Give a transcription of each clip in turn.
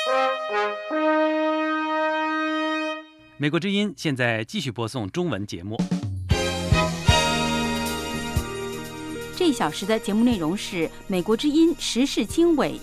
美国之音现在继续播送中文节目。 这一小时的节目内容是美国之音时事经纬。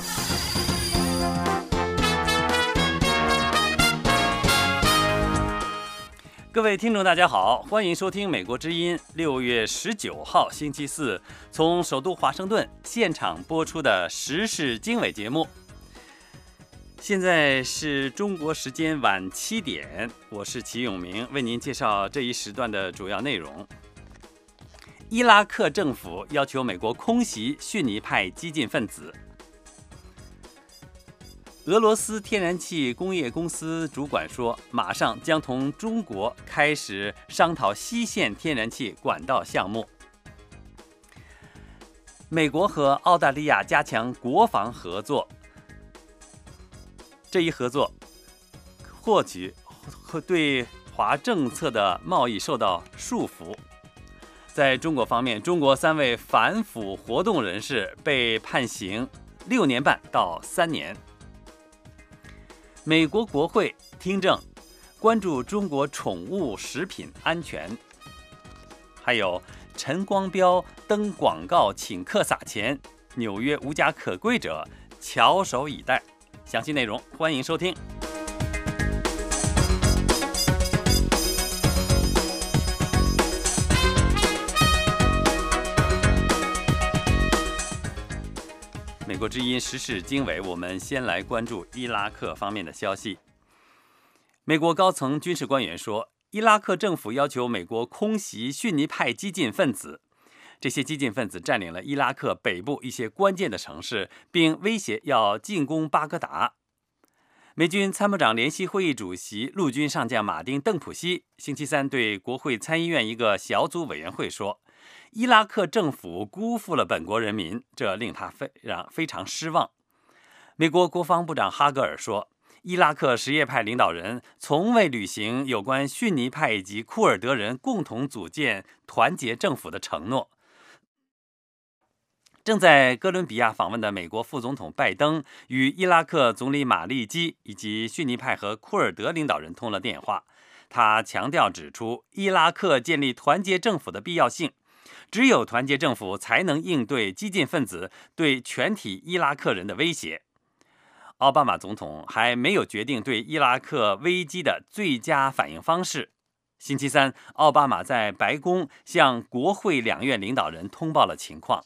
各位听众大家好，欢迎收听美国之音6月19号星期四从首都华盛顿现场播出的时事经纬节目。现在是中国时间晚7点，我是齐永明，为您介绍这一时段的主要内容。伊拉克政府要求美国空袭逊尼派激进分子。俄罗斯天然气工业公司主管说，马上将同中国开始商讨西线天然气管道项目。美国和澳大利亚加强国防合作，这一合作或许会对华政策的贸易受到束缚。在中国方面，中国3位反腐活动人士被判刑6年半到3年。美国国会听证关注中国宠物食品安全，还有陈光标登广告请客撒钱，纽约无家可归者翘首以待。详细内容欢迎收听。美国之音时事经纬，我们先来关注伊拉克方面的消息。美国高层军事官员说，伊拉克政府要求美国空袭逊尼派激进分子，这些激进分子占领了伊拉克北部一些关键的城市，并威胁要进攻巴格达。美军参谋长联席会议主席陆军上将马丁·邓普西星期三对国会参议院一个小组委员会说，伊拉克政府辜负了本国人民，这令他非常失望。美国国防部长哈格尔说，伊拉克什叶派领导人从未履行有关逊尼派以及库尔德人共同组建团结政府的承诺。正在哥伦比亚访问的美国副总统拜登与伊拉克总理马利基以及逊尼派和库尔德领导人通了电话，他强调指出伊拉克建立团结政府的必要性，只有团结政府才能应对激进分子对全体伊拉克人的威胁。奥巴马总统还没有决定对伊拉克危机的最佳反应方式。星期三，奥巴马在白宫向国会两院领导人通报了情况。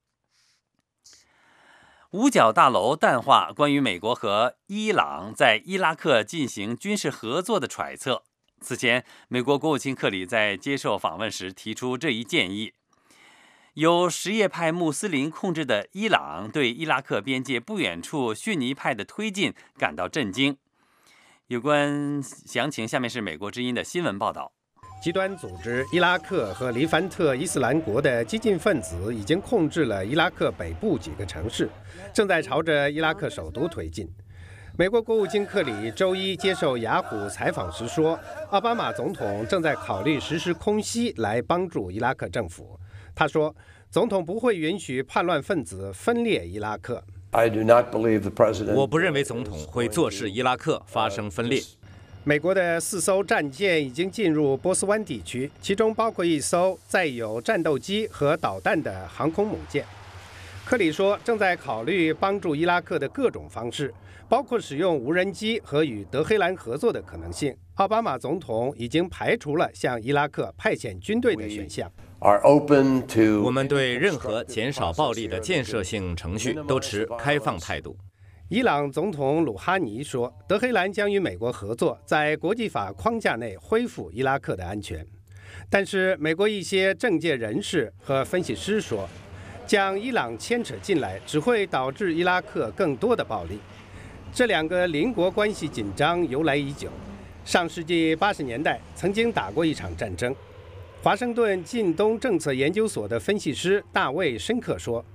五角大楼淡化关于美国和伊朗在伊拉克进行军事合作的揣测。此前，美国国务卿克里在接受访问时提出这一建议。由什叶派穆斯林控制的伊朗对伊拉克边界不远处逊尼派的推进感到震惊。有关详情，下面是美国之音的新闻报道。 极端组织伊拉克和黎凡特伊斯兰国的激进分子已经控制了伊拉克北部几个城市，正在朝着伊拉克首都推进。美国国务卿克里周一接受雅虎采访时说，奥巴马总统正在考虑实施空袭来帮助伊拉克政府。他说，总统不会允许叛乱分子分裂伊拉克。 我不认为总统会坐视伊拉克发生分裂。 美国的4艘战舰已经进入波斯湾地区，其中包括1艘载有战斗机和导弹的航空母舰。克里说，正在考虑帮助伊拉克的各种方式，包括使用无人机和与德黑兰合作的可能性。奥巴马总统已经排除了向伊拉克派遣军队的选项。 我们对任何减少暴力的建设性程序都持开放态度。 伊朗总统鲁哈尼说，德黑兰将与美国合作，在国际法框架内恢复伊拉克的安全。但是，美国一些政界人士和分析师说，将伊朗牵扯进来只会导致伊拉克更多的暴力。这两个邻国关系紧张由来已久，上世纪80年代曾经打过一场战争。华盛顿近东政策研究所的分析师大卫·申克说，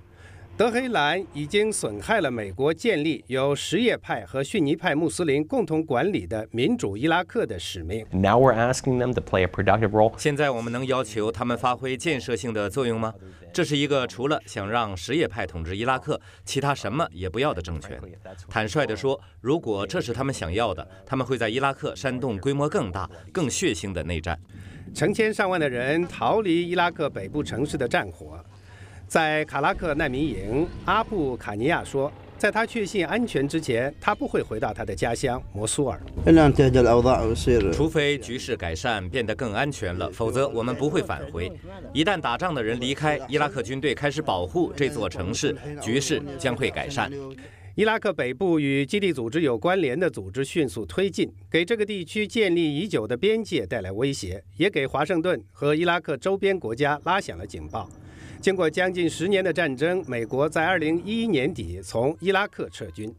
德黑兰已经损害了美国建立由什叶派和逊尼派穆斯林共同管理的民主伊拉克的使命。 Now we're asking them to play a productive role. 现在我们能要求他们发挥建设性的作用吗？这是一个除了想让什叶派统治伊拉克，其他什么也不要的政权。坦率地说，如果这是他们想要的，他们会在伊拉克煽动规模更大、更血腥的内战。 成千上万的人逃离伊拉克北部城市的战火。在卡拉克难民营，阿布卡尼亚说，在他确信安全之前，他不会回到他的家乡摩苏尔。 除非局势改善，变得更安全了，否则我们不会返回。一旦打仗的人离开，伊拉克军队开始保护这座城市，局势将会改善。 伊拉克北部与基地组织有关联的组织迅速推进，给这个地区建立已久的边界带来威胁，也给华盛顿和伊拉克周边国家拉响了警报。经过将近10年的战争，美国在2011年底从伊拉克撤军。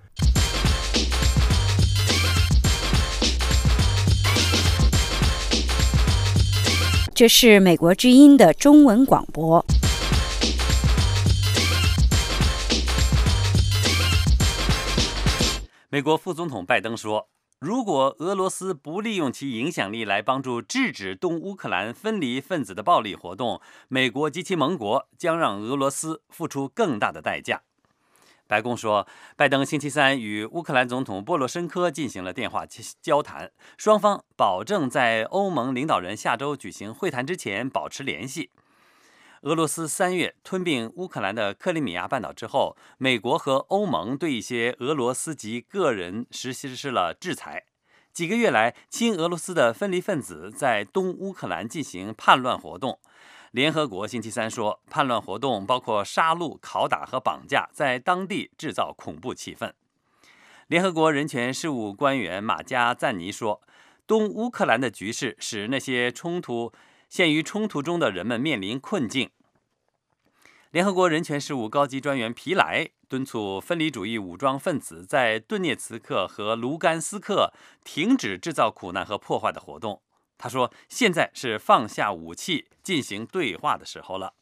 这是美国之音的中文广播。 美国副总统拜登说，如果俄罗斯不利用其影响力来帮助制止东乌克兰分离分子的暴力活动，美国及其盟国将让俄罗斯付出更大的代价。白宫说，拜登星期三与乌克兰总统波罗申科进行了电话交谈，双方保证在欧盟领导人下周举行会谈之前保持联系。俄罗斯3月吞并乌克兰的克里米亚半岛之后，美国和欧盟对一些俄罗斯籍个人实施了制裁。几个月来，亲俄罗斯的分离分子在东乌克兰进行叛乱活动。联合国星期三说，叛乱活动包括杀戮、拷打和绑架，在当地制造恐怖气氛。联合国人权事务官员马加赞尼说，东乌克兰的局势使那些陷于冲突中的人们面临困境。联合国人权事务高级专员皮莱敦促分离主义武装分子在顿涅茨克和卢甘斯克停止制造苦难和破坏的活动。他说，现在是放下武器进行对话的时候了。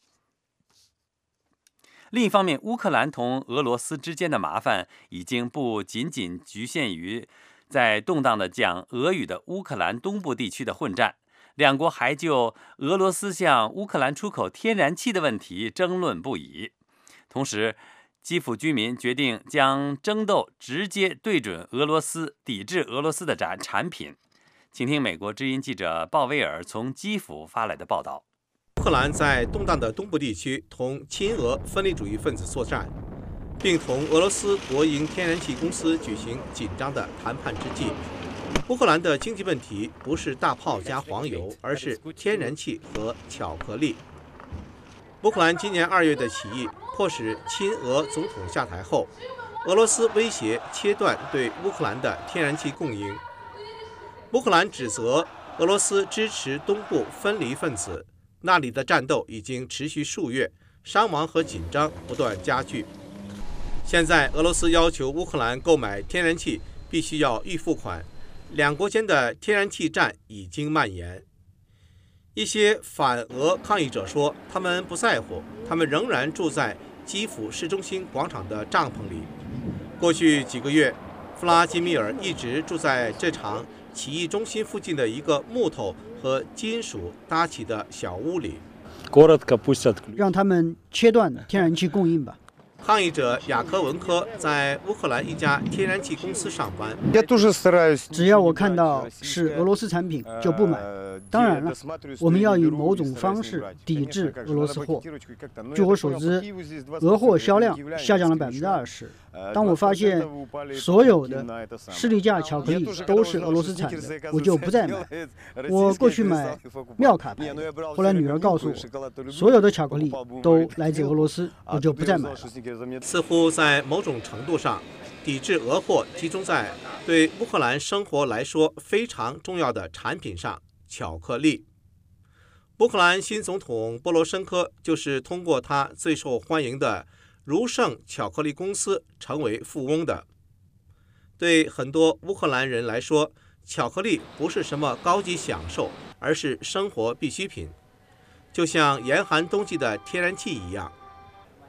另一方面，乌克兰同俄罗斯之间的麻烦已经不仅仅局限于在动荡的讲俄语的乌克兰东部地区的混战，两国还就俄罗斯向乌克兰出口天然气的问题争论不已。同时，基辅居民决定将争斗直接对准俄罗斯，抵制俄罗斯的产品。请听美国之音记者鲍威尔从基辅发来的报道。 乌克兰在动荡的东部地区同亲俄分离主义分子作战，并同俄罗斯国营天然气公司举行紧张的谈判之际，乌克兰的经济问题不是大炮加黄油，而是天然气和巧克力。乌克兰今年2月的起义迫使亲俄总统下台后，俄罗斯威胁切断对乌克兰的天然气供应。乌克兰指责俄罗斯支持东部分离分子，那里的战斗已经持续数月，伤亡和紧张不断加剧。现在俄罗斯要求乌克兰购买天然气必须要预付款，两国间的天然气战已经蔓延。一些反俄抗议者说，他们不在乎，他们仍然住在基辅市中心广场的帐篷里。过去几个月，弗拉基米尔一直住在这场起义中心附近的一个木头和金属搭起的小屋里。 让他们切断天然气供应吧。 抗议者雅科文科在乌克兰一家天然气公司上班。 只要我看到是俄罗斯产品就不买。当然了，我们要以某种方式抵制俄罗斯货。据我所知，俄货销量下降了20%。当我发现所有的士力架巧克力都是俄罗斯产的，我就不再买。我过去买妙卡牌，后来女儿告诉我，所有的巧克力都来自俄罗斯，我就不再买了。 似乎在某种程度上，抵制俄货集中在对乌克兰生活来说非常重要的产品上——巧克力。乌克兰新总统波罗申科就是通过他最受欢迎的如盛巧克力公司成为富翁的。对很多乌克兰人来说，巧克力不是什么高级享受，而是生活必需品，就像严寒冬季的天然气一样。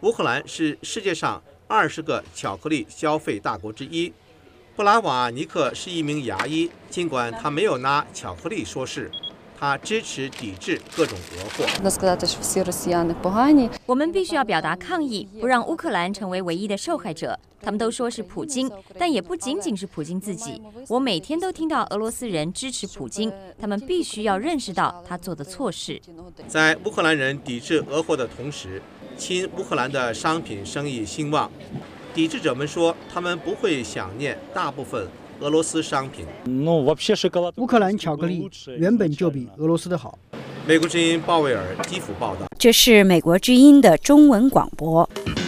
乌克兰是世界上20个巧克力消费大国之一。布拉瓦尼克是一名牙医，尽管他没有拿巧克力说事，他支持抵制各种俄货。 我们必须要表达抗议，不让乌克兰成为唯一的受害者。他们都说是普京，但也不仅仅是普京自己。我每天都听到俄罗斯人支持普京，他们必须要认识到他做的错事。 在乌克兰人抵制俄货的同时，亲乌克兰的商品生意兴旺。抵制者们说，他们不会想念大部分俄罗斯商品。 乌克兰巧克力原本就比俄罗斯的好。 美国之音鲍威尔基辅报道。 这是美国之音的中文广播。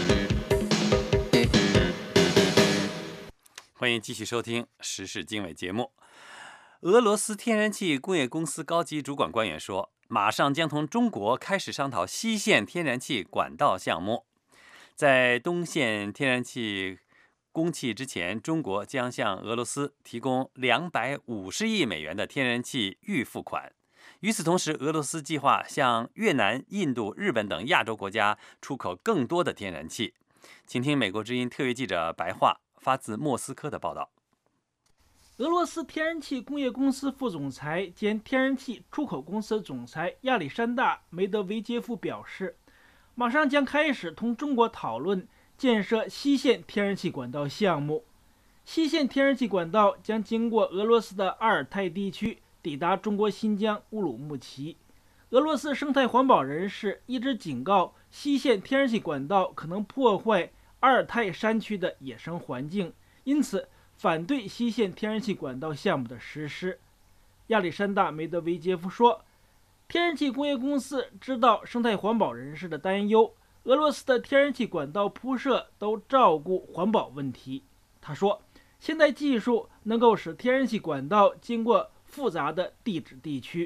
欢迎继续收听时事经纬节目。俄罗斯天然气工业公司高级主管官员说，马上将同中国开始商讨西线天然气管道项目。在东线天然气供气之前，中国将向俄罗斯提供250亿美元的天然气预付款。与此同时，俄罗斯计划向越南、印度、日本等亚洲国家出口更多的天然气。请听美国之音特约记者白桦发自莫斯科的报道。 俄罗斯天然气工业公司副总裁兼天然气出口公司总裁亚历山大·梅德韦杰夫表示，马上将开始同中国讨论建设西线天然气管道项目。西线天然气管道将经过俄罗斯的阿尔泰地区，抵达中国新疆乌鲁木齐。俄罗斯生态环保人士一直警告，西线天然气管道可能破坏阿尔泰山区的野生环境，因此反对西线天然气管道项目的实施。亚历山大·梅德韦杰夫说，天然气工业公司知道生态环保人士的担忧，俄罗斯的天然气管道铺设都照顾环保问题。他说，现代技术能够使天然气管道经过复杂的地质地区。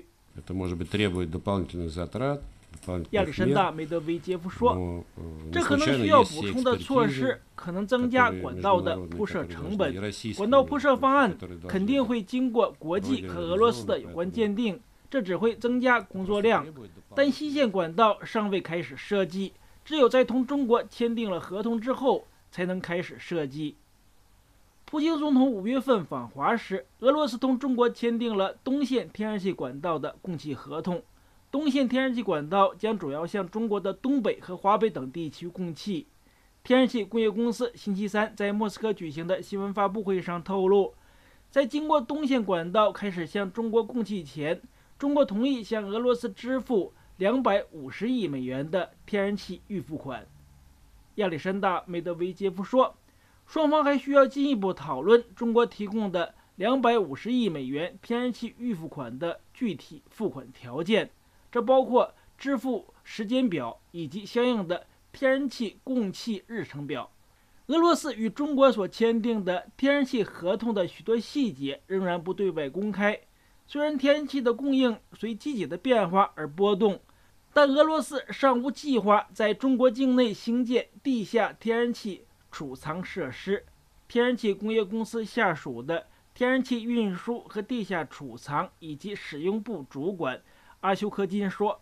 亚历山大·梅德韦杰夫说，这可能需要补充的措施，可能增加管道的铺设成本。管道铺设方案肯定会经过国际和俄罗斯的有关鉴定，这只会增加工作量。但西线管道尚未开始设计，只有在同中国签订了合同之后才能开始设计。普京总统5月份访华时，俄罗斯同中国签订了东线天然气管道的供气合同。东线天然气管道将主要向中国的东北和华北等地区供气。天然气工业公司星期三在莫斯科举行的新闻发布会上透露，在经过东线管道开始向中国供气前，中国同意向俄罗斯支付250亿美元的天然气预付款。亚历山大·梅德韦杰夫说，双方还需要进一步讨论中国提供的250亿美元天然气预付款的具体付款条件，这包括支付时间表以及相应的天然气供气日程表。俄罗斯与中国所签订的天然气合同的许多细节仍然不对外公开。虽然天然气的供应随季节的变化而波动，但俄罗斯尚无计划在中国境内兴建地下天然气储藏设施。天然气工业公司下属的天然气运输和地下储藏以及使用部主管阿修科金说，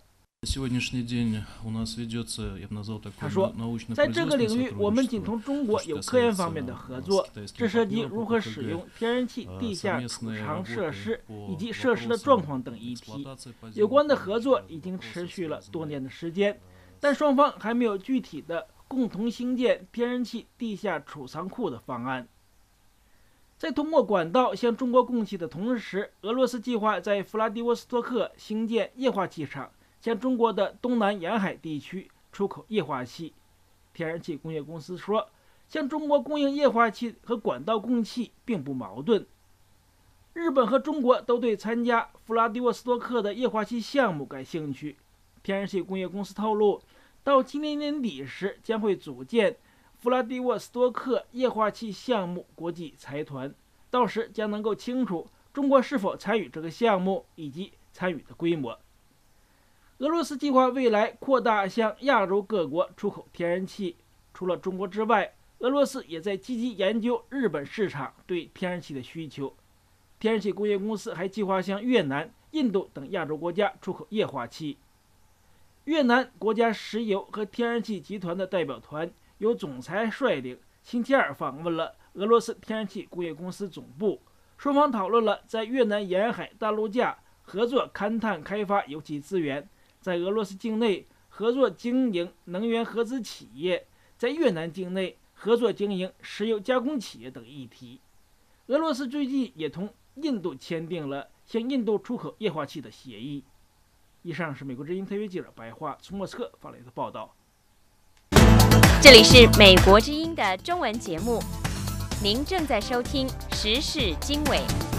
他说，在这个领域我们仅同中国有科研方面的合作，这涉及如何使用天然气地下储藏设施以及设施的状况等议题。有关的合作已经持续了多年的时间，但双方还没有具体的共同兴建天然气地下储藏库的方案。在通过管道向中国供气的同时，俄罗斯计划在弗拉迪沃斯托克兴建液化气厂，向中国的东南沿海地区出口液化气。天然气工业公司说，向中国供应液化气和管道供气并不矛盾。日本和中国都对参加弗拉迪沃斯托克的液化气项目感兴趣。天然气工业公司透露，到今年年底时将会组建弗拉迪沃斯托克液化气项目国际财团，到时将能够清楚中国是否参与这个项目以及参与的规模。俄罗斯计划未来扩大向亚洲各国出口天然气，除了中国之外，俄罗斯也在积极研究日本市场对天然气的需求。天然气工业公司还计划向越南、印度等亚洲国家出口液化气。 越南国家石油和天然气集团的代表团由总裁率领，星期二访问了俄罗斯天然气工业公司总部，双方讨论了在越南沿海大陆架合作勘探开发油气资源，在俄罗斯境内合作经营能源合资企业，在越南境内合作经营石油加工企业等议题。俄罗斯最近也同印度签订了向印度出口液化气的协议。以上是美国之音特约记者白桦从莫斯科发来的报道。 这里是美国之音的中文节目，您正在收听时事经纬。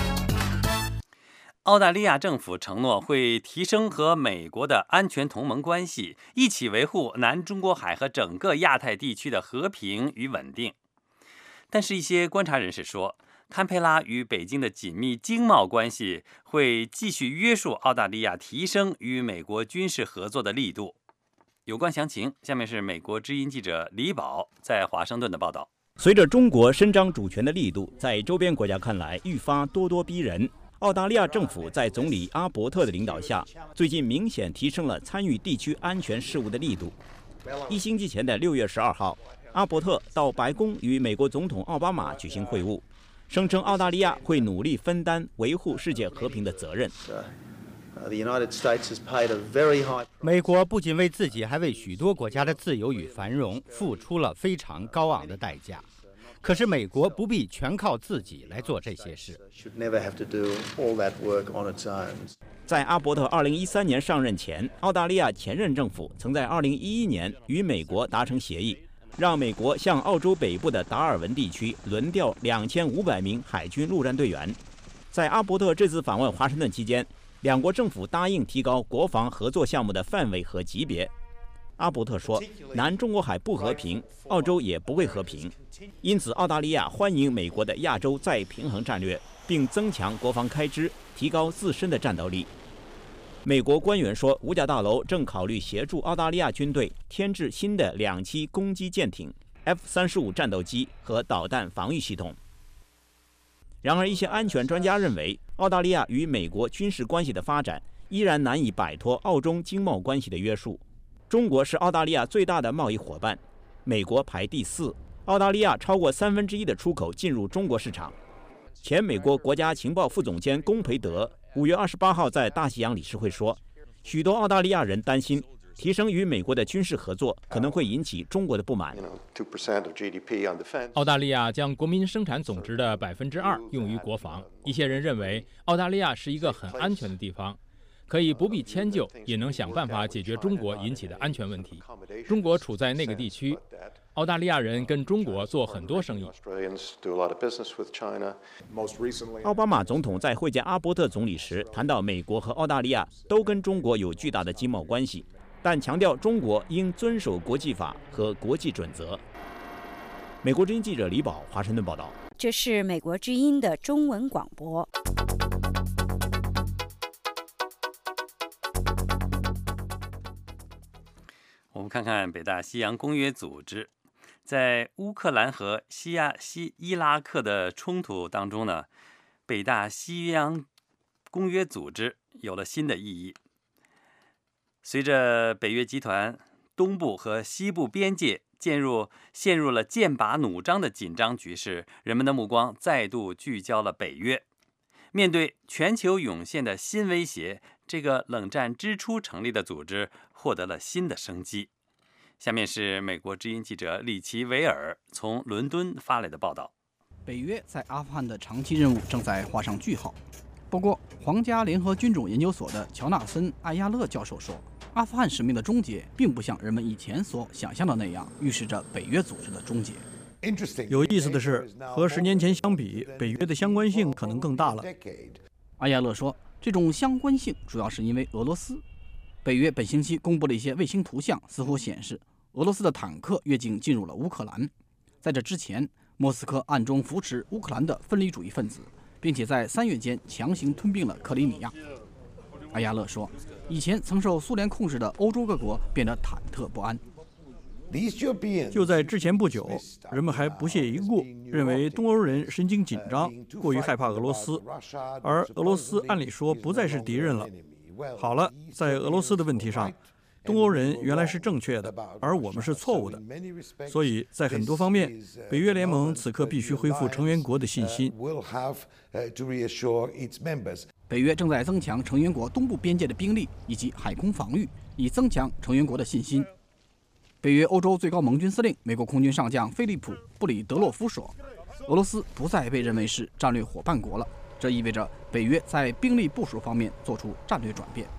澳大利亚政府承诺会提升和美国的安全同盟关系，一起维护南中国海和整个亚太地区的和平与稳定。但是，一些观察人士说，堪培拉与北京的紧密经贸关系会继续约束澳大利亚提升与美国军事合作的力度。有关详情，下面是美国之音记者李宝在华盛顿的报道。 随着中国伸张主权的力度在周边国家看来愈发咄咄逼人，澳大利亚政府在总理阿伯特的领导下，最近明显提升了参与地区安全事务的力度。一星期前的6月12号，阿伯特到白宫与美国总统奥巴马举行会晤，声称澳大利亚会努力分担维护世界和平的责任。 美国不仅为自己，还为许多国家的自由与繁荣付出了非常高昂的代价。可是美国不必全靠自己来做这些事。在阿伯特2013年上任前，澳大利亚前任政府曾在2011年与美国达成协议，让美国向澳洲北部的达尔文地区轮调2500名海军陆战队员。在阿伯特这次访问华盛顿期间，两国政府答应提高国防合作项目的范围和级别。阿伯特说，南中国海不和平，澳洲也不会和平，因此澳大利亚欢迎美国的亚洲再平衡战略，并增强国防开支，提高自身的战斗力。美国官员说，五角大楼正考虑协助澳大利亚军队添置新的2栖攻击舰艇、F-35战斗机和导弹防御系统。然而，一些安全专家认为，澳大利亚与美国军事关系的发展依然难以摆脱澳中经贸关系的约束。中国是澳大利亚最大的贸易伙伴，美国排第4，澳大利亚超过1/3的出口进入中国市场。前美国国家情报副总监龚培德5月28号在大西洋理事会说，许多澳大利亚人担心提升与美国的军事合作可能会引起中国的不满。 澳大利亚将国民生产总值的2%用于国防。一些人认为澳大利亚是一个很安全的地方，可以不必迁就，也能想办法解决中国引起的安全问题。中国处在那个地区，澳大利亚人跟中国做很多生意。 奥巴马总统在会见阿伯特总理时谈到，美国和澳大利亚都跟中国有巨大的经贸关系，但强调中国应遵守国际法和国际准则。美国之音记者李宝华盛顿报道。 这是美国之音的中文广播。 我们看看北大西洋公约组织，在乌克兰和伊拉克的冲突当中呢，北大西洋公约组织有了新的意义。随着北约集团东部和西部边界陷入了剑拔弩张的紧张局势，人们的目光再度聚焦了北约。面对全球涌现的新威胁，这个冷战之初成立的组织获得了新的生机。下面是美国之音记者里奇·维尔从伦敦发来的报道。 北约在阿富汗的长期任务正在画上句号。不过，皇家联合军种研究所的乔纳森·艾亚勒教授说，阿富汗使命的终结并不像人们以前所想象的那样预示着北约组织的终结。 有意思的是，和10年前相比，北约的相关性可能更大了。 艾亚勒说，这种相关性主要是因为俄罗斯。北约本星期公布了一些卫星图像，似乎显示俄罗斯的坦克越境进入了乌克兰。在这之前，莫斯科暗中扶持乌克兰的分离主义分子，并且在3月间强行吞并了克里米亚。艾亚勒说，以前曾受苏联控制的欧洲各国变得忐忑不安。 就在之前不久，人们还不屑一顾，认为东欧人神经紧张，过于害怕俄罗斯，而俄罗斯按理说不再是敌人了。好了，在俄罗斯的问题上， 东欧人原来是正确的，而我们是错误的。所以在很多方面，北约联盟此刻必须恢复成员国的信心。 北约正在增强成员国东部边界的兵力以及海空防御，以增强成员国的信心。北约欧洲最高盟军司令、美国空军上将菲利普·布里德洛夫说：“俄罗斯不再被认为是战略伙伴国了，这意味着北约在兵力部署方面做出战略转变。”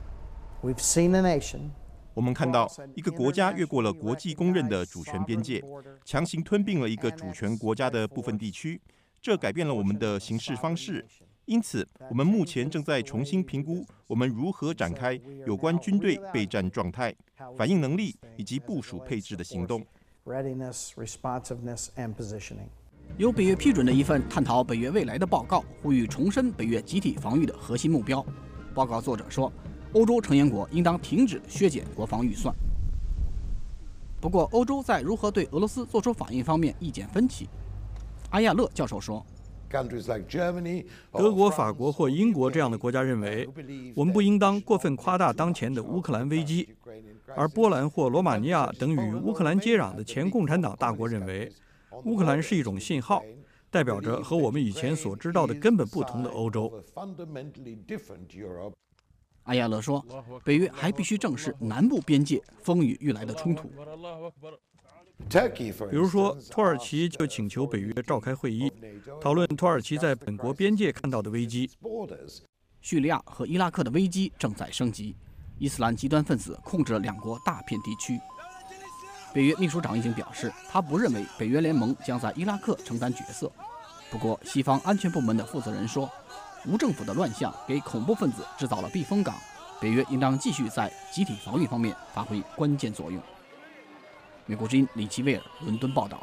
我们看到一个国家越过了国际公认的主权边界，强行吞并了一个主权国家的部分地区，这改变了我们的行事方式。因此，我们目前正在重新评估我们如何展开有关军队备战状态、反应能力以及部署配置的行动。 由北约批准的一份探讨北约未来的报告，呼吁重申北约集体防御的核心目标。报告作者说，欧洲成员国应当停止削减国防预算。不过，欧洲在如何对俄罗斯做出反应方面意见分歧。阿亚勒教授说， 德国、法国或英国这样的国家认为，我们不应当过分夸大当前的乌克兰危机，而波兰或罗马尼亚等与乌克兰接壤的前共产党大国认为，乌克兰是一种信号，代表着和我们以前所知道的根本不同的欧洲。 阿亚勒说，北约还必须正视南部边界风雨欲来的冲突。 比如说，土耳其就请求北约召开会议，讨论土耳其在本国边界看到的危机。 叙利亚和伊拉克的危机正在升级，伊斯兰极端分子控制了两国大片地区。北约秘书长已经表示，他不认为北约联盟将在伊拉克承担角色。不过，西方安全部门的负责人说，无政府的乱象给恐怖分子制造了避风港，北约应当继续在集体防御方面发挥关键作用。美国之音李奇威尔伦敦报道。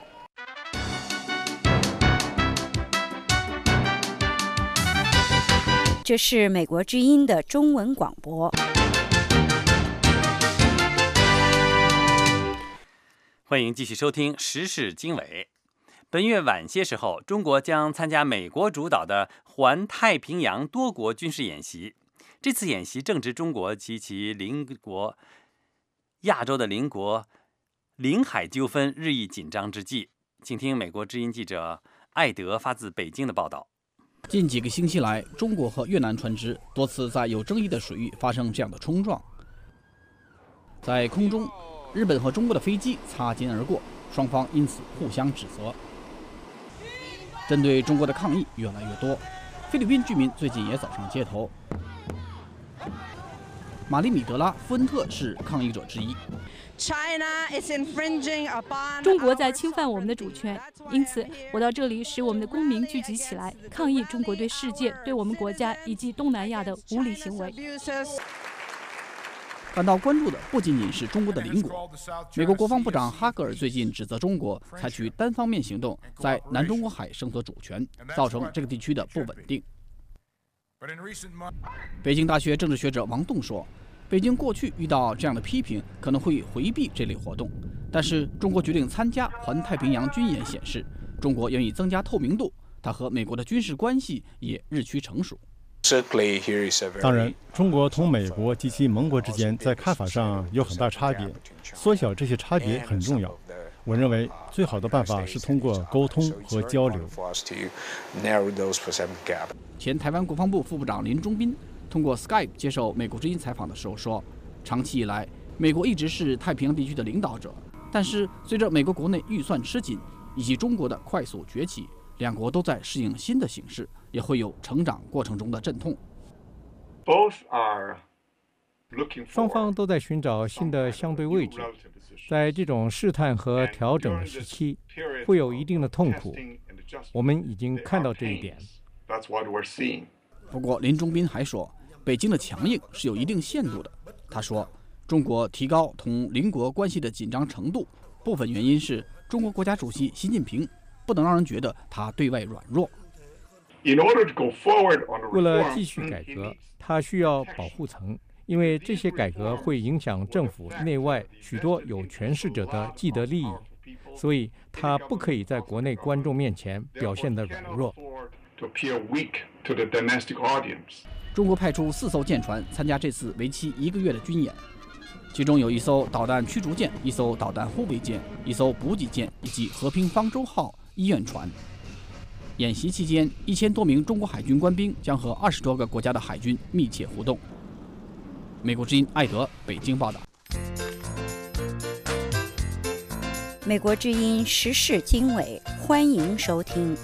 这是美国之音的中文广播。 欢迎继续收听时事经纬。本月晚些时候，中国将参加美国主导的环太平洋多国军事演习。这次演习正值中国及其邻国亚洲的邻国领海纠纷日益紧张之际。请听美国之音记者艾德发自北京的报道。 近几个星期来，中国和越南船只多次在有争议的水域发生这样的冲撞。在空中，日本和中国的飞机擦肩而过，双方因此互相指责。针对中国的抗议越来越多，菲律宾居民最近也走上街头。玛丽米德拉·夫恩特是抗议者之一。 中国在侵犯我们的主权，因此我到这里使我们的公民聚集起来，抗议中国对世界、对我们国家以及东南亚的无理行为。 感到关注的不仅仅是中国的邻国。美国国防部长哈格尔最近指责中国采取单方面行动，在南中国海争夺主权，造成这个地区的不稳定。北京大学政治学者王栋说，北京过去遇到这样的批评，可能会回避这类活动，但是中国决定参加环太平洋军演显示，中国愿意增加透明度，它和美国的军事关系也日趋成熟。 当然，中国同美国及其盟国之间在看法上有很大差别，缩小这些差别很重要。我认为最好的办法是通过沟通和交流。 前台湾国防部副部长林中斌通过 Skype 接受美国之音采访的时候说，长期以来，美国一直是太平洋地区的领导者，但是随着美国国内预算吃紧以及中国的快速崛起，两国都在适应新的形势，也会有成长过程中的阵痛。 双方都在寻找新的相对位置，在这种试探和调整的时期，会有一定的痛苦。我们已经看到这一点。 不过，林中斌还说，北京的强硬是有一定限度的。他说，中国提高同邻国关系的紧张程度，部分原因是中国国家主席习近平不能让人觉得他对外软弱。 为了继续改革，他需要保护层，因为这些改革会影响政府内外许多有权势者的既得利益，所以他不可以在国内观众面前表现得软弱。 中国派出4艘舰船参加这次为期1个月的军演， 其中有1艘导弹驱逐舰、1艘导弹护卫舰、1艘补给舰以及和平方舟号医院船。演习期间，1000多名中国海军官兵将和20多个国家的海军密切互动。美国之音艾德北京报道。 美国之音时事经纬，欢迎收听。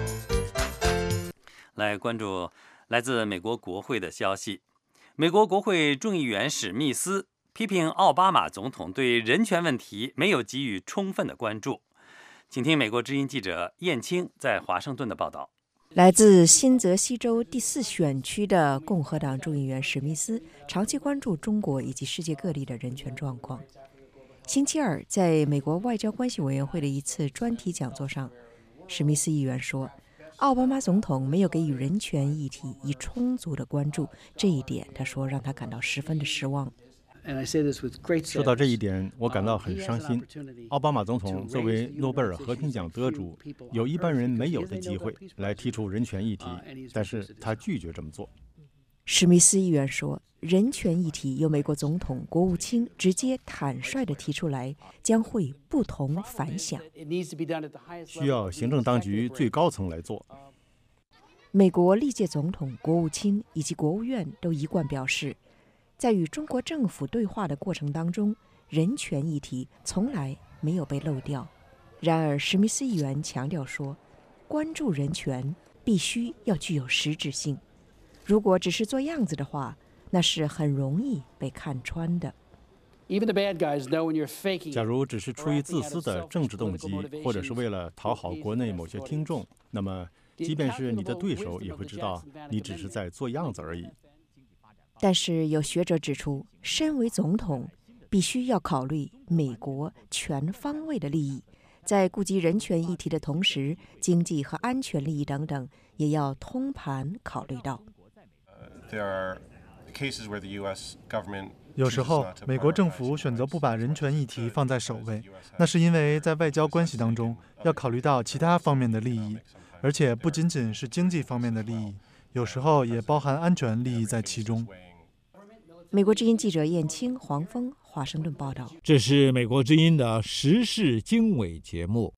来关注来自美国国会的消息。美国国会众议员史密斯批评奥巴马总统对人权问题没有给予充分的关注。请听美国之音记者燕青在华盛顿的报道。 来自新泽西州第4选区的共和党众议员史密斯长期关注中国以及世界各地的人权状况。星期二，在美国外交关系委员会的一次专题讲座上，史密斯议员说，奥巴马总统没有给予人权议题以充足的关注，这一点他说让他感到十分的失望。 说到这一点，我感到很伤心。奥巴马总统作为诺贝尔和平奖得主，有一般人没有的机会来提出人权议题，但是他拒绝这么做。 史密斯议员说，人权议题由美国总统、国务卿直接坦率地提出来，将会不同凡响。 需要行政当局最高层来做。 美国历届总统、国务卿以及国务院都一贯表示，在与中国政府对话的过程当中，人权议题从来没有被漏掉。然而，史密斯议员强调说，关注人权必须要具有实质性。如果只是做样子的话，那是很容易被看穿的。 假如只是出于自私的政治动机，或者是为了讨好国内某些听众，那么即便是你的对手也会知道你只是在做样子而已。 但是有学者指出，身为总统必须要考虑美国全方位的利益，在顾及人权议题的同时，经济和安全利益等等也要通盘考虑到。 有时候，美国政府选择不把人权议题放在首位，那是因为在外交关系当中要考虑到其他方面的利益，而且不仅仅是经济方面的利益，有时候也包含安全利益在其中。 美国之音记者燕青、黄峰，华盛顿报道。 这是美国之音的时事经纬节目。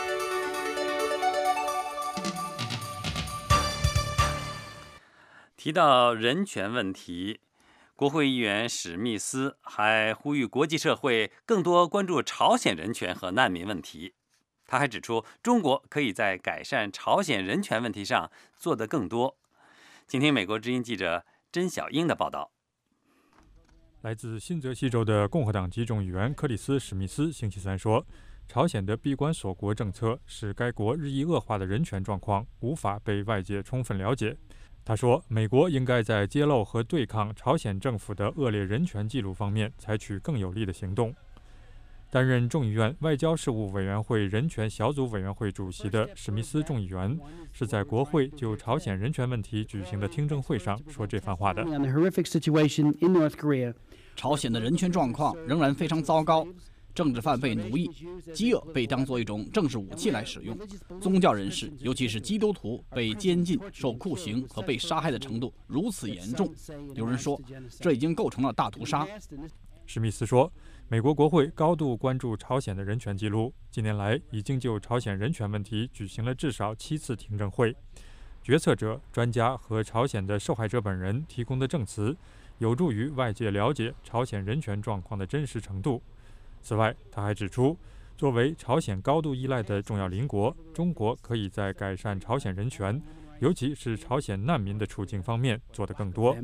提到人权问题，国会议员史密斯还呼吁国际社会更多关注朝鲜人权和难民问题。他还指出，中国可以在改善朝鲜人权问题上做得更多。请听美国之音记者甄小英的报道。 来自新泽西州的共和党籍众议员克里斯·史密斯星期三说，朝鲜的闭关锁国政策使该国日益恶化的人权状况无法被外界充分了解。他说，美国应该在揭露和对抗朝鲜政府的恶劣人权记录方面采取更有力的行动。担任众议院外交事务委员会人权小组委员会主席的史密斯众议员是在国会就朝鲜人权问题举行的听证会上说这番话的。 朝鲜的人权状况仍然非常糟糕，政治犯被奴役，饥饿被当作一种政治武器来使用，宗教人士，尤其是基督徒，被监禁、受酷刑和被杀害的程度如此严重，有人说这已经构成了大屠杀。 史密斯说，美国国会高度关注朝鲜的人权记录，近年来已经就朝鲜人权问题举行了至少7次听证会。决策者、专家和朝鲜的受害者本人提供的证词，有助于外界了解朝鲜人权状况的真实程度。此外，他还指出，作为朝鲜高度依赖的重要邻国，中国可以在改善朝鲜人权，尤其是朝鲜难民的处境方面做得更多。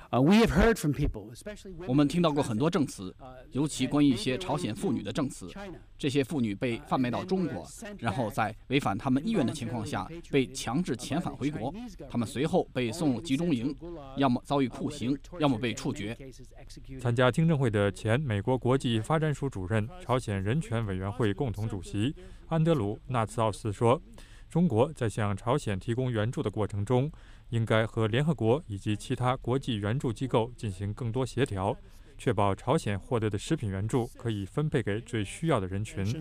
我们听到过很多证词，尤其关于一些朝鲜妇女的证词。这些妇女被贩卖到中国，然后在违反他们意愿的情况下被强制遣返回国。他们随后被送入集中营，要么遭遇酷刑，要么被处决。 参加听证会的前美国国际发展署主任、朝鲜人权委员会共同主席安德鲁·纳茨奥斯说，中国在向朝鲜提供援助的过程中，应该和联合国以及其他国际援助机构进行更多协调，确保朝鲜获得的食品援助可以分配给最需要的人群。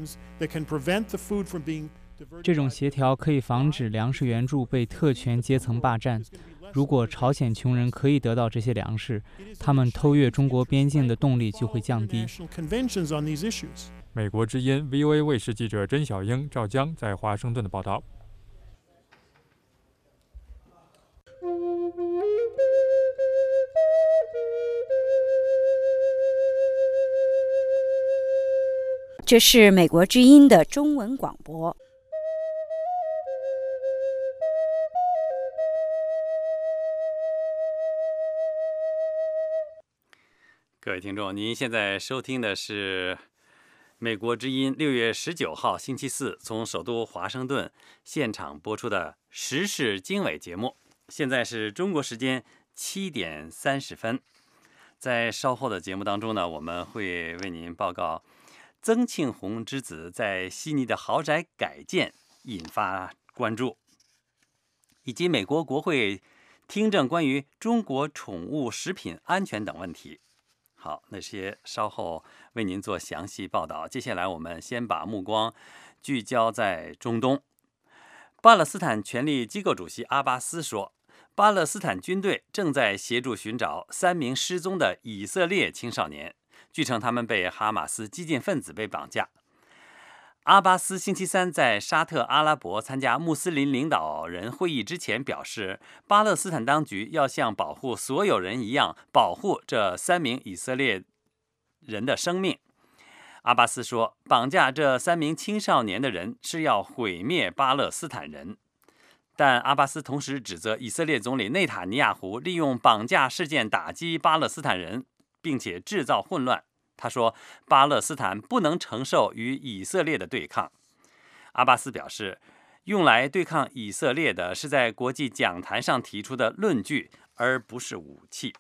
这种协调可以防止粮食援助被特权阶层霸占。 如果朝鲜穷人可以得到这些粮食，他们偷越中国边境的动力就会降低。 美国之音 VOA 卫视记者甄小英、赵江在华盛顿的报道。 这是美国之音的中文广播。 各位听众，您现在收听的是美国之音6月19号星期四从首都华盛顿现场播出的时事经纬节目。现在是中国时间7点30分。在稍后的节目当中呢，我们会为您报告曾庆红之子在悉尼的豪宅改建引发关注，以及美国国会听证关于中国宠物食品安全等问题。好，那些稍后为您做详细报道。接下来我们先把目光聚焦在中东。巴勒斯坦权力机构主席阿巴斯说，巴勒斯坦军队正在协助寻找3名失踪的以色列青少年，据称他们被哈马斯激进分子被绑架。阿巴斯星期三在沙特阿拉伯参加穆斯林领导人会议之前表示，巴勒斯坦当局要像保护所有人一样保护这3名以色列人的生命。阿巴斯说，绑架这3名青少年的人是要毁灭巴勒斯坦人。但阿巴斯同时指责以色列总理内塔尼亚胡利用绑架事件打击巴勒斯坦人，并且制造混乱。他说，巴勒斯坦不能承受与以色列的对抗。阿巴斯表示，用来对抗以色列的是在国际讲坛上提出的论据，而不是武器。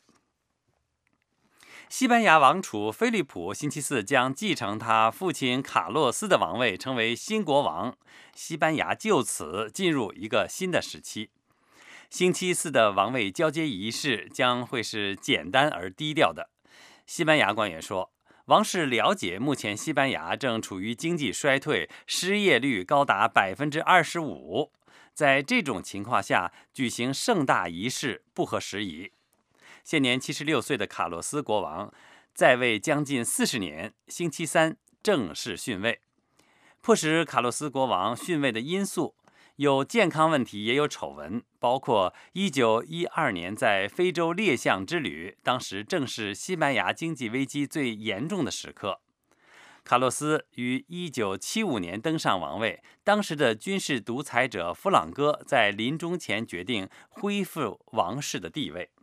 西班牙王储菲利普星期四将继承他父亲卡洛斯的王位，成为新国王。西班牙就此进入一个新的时期。星期四的王位交接仪式将会是简单而低调的。西班牙官员说，王室了解目前西班牙正处于经济衰退，失业率高达 25%， 在这种情况下举行盛大仪式不合时宜。现年76岁的卡洛斯国王在位将近40年，星期三正式逊位。迫使卡洛斯国王逊位的因素有健康问题，也有丑闻，包括1912年在非洲猎象之旅，当时正是西班牙经济危机最严重的时刻。卡洛斯于1975年登上王位，当时的军事独裁者弗朗哥在临终前决定恢复王室的地位。